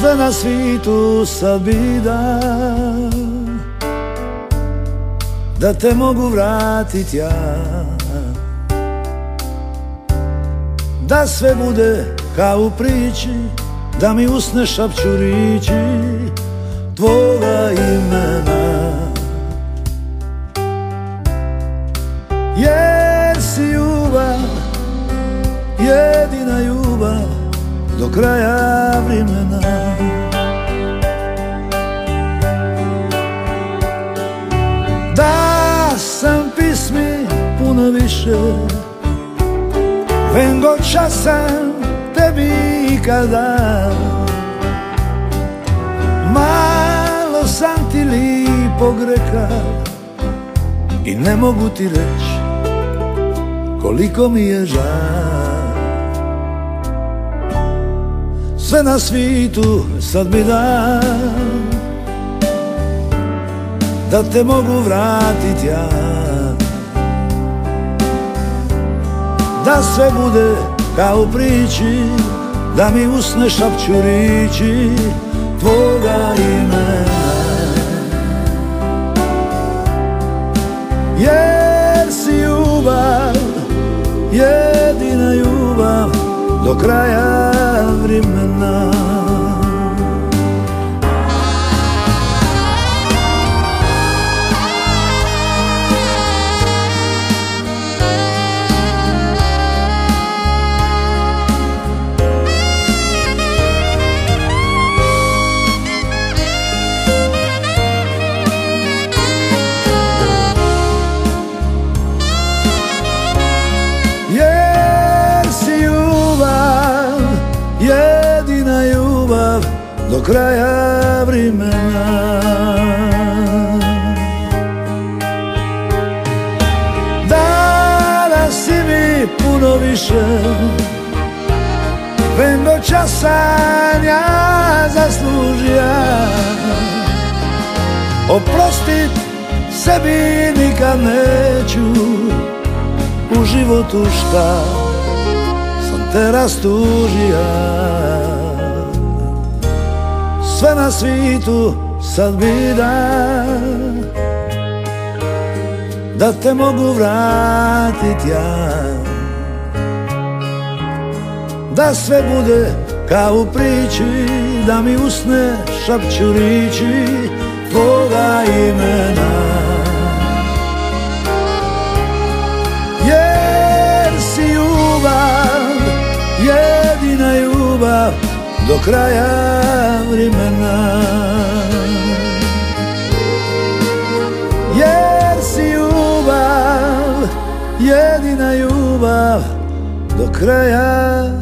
Sve na svitu sad bi da te mogu vratit ja, da sve bude kao u priči, da mi usne šapću riči tvoga imena. Jer si ljubav, jedina ljubav do kraja vremena. Da sam pismi puno više, vengo časan tebi ikada. Malo sam ti lipog reka i ne mogu ti reći koliko mi je žal. Sve na svitu sad bi da te mogu vratit ja, da sve bude kao u priči, da mi usne šapću riči tvoga imena. Jer si ljubav, jedina ljubav do kraja vremena. Jedina ljubav do kraja vremena. Dala si mi puno više, vengo časan ja zaslužija. Oprostit sebi nikad neću, u životu šta te rastužija. Sve na svitu sad bi da te mogu vratit ja, da sve bude kao u priči, da mi usne šapću riči tvoga imena. Jer si ljubav, jedina ljubav do kraja vremena. Jer si ljubav, jedina ljubav do kraja